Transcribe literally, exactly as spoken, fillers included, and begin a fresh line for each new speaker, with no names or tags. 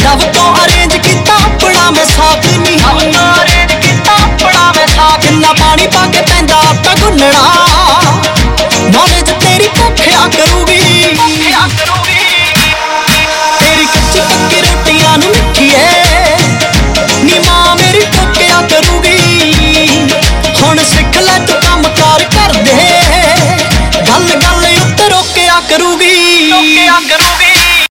Love तो arrange किता अपना मैं साथ नहीं, लव तो अरेंज किता अपना मैं साथ। किन्ना पानी पा के पैंदा आटा गुन्नना